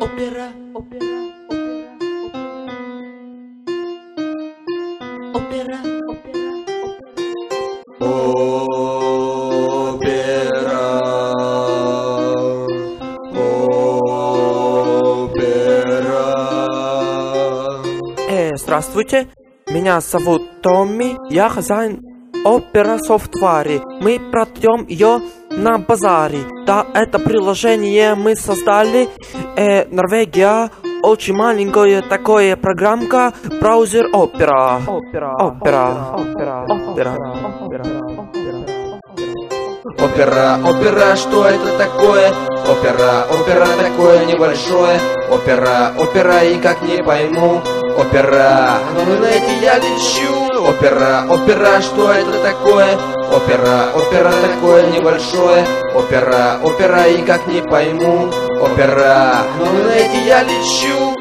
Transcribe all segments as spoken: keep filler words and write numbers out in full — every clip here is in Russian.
Опера, опера, опера, опера, опера, опера. Э, здравствуйте, меня зовут Томми, я хозяин Opera Software. Мы продаем ее на базаре. Да, это приложение мы создали. Э, Норвегия, очень маленькая такая программка, браузер Opera. Opera, Opera, Opera, Opera, Опера, опера, что это такое? Опера, опера такое небольшое. Опера, опера, и как не пойму. Опера, но вы знаете, я лечу. Опера, опера, что это такое? Опера, опера такое небольшое. Опера, опера, и как не пойму. Опера, но вы знаете, я лечу.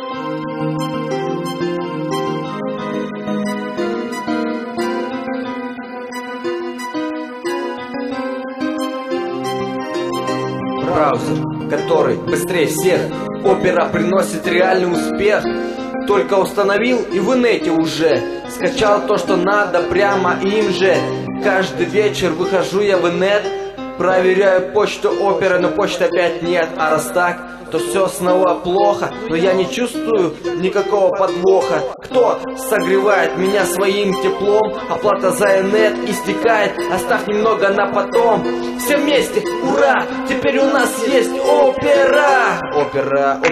Браузер, который быстрее всех. Опера приносит реальный успех. Только установил и в инете уже скачал то, что надо, прямо им же. Каждый вечер выхожу я в инет, проверяю почту Опера, но почты опять нет. А раз так, то все снова плохо. Но я не чувствую никакого подвоха. Кто согревает меня своим теплом? Оплата за инет истекает, оставь немного на потом. Все вместе, ура! Теперь у нас есть Опера! Опера!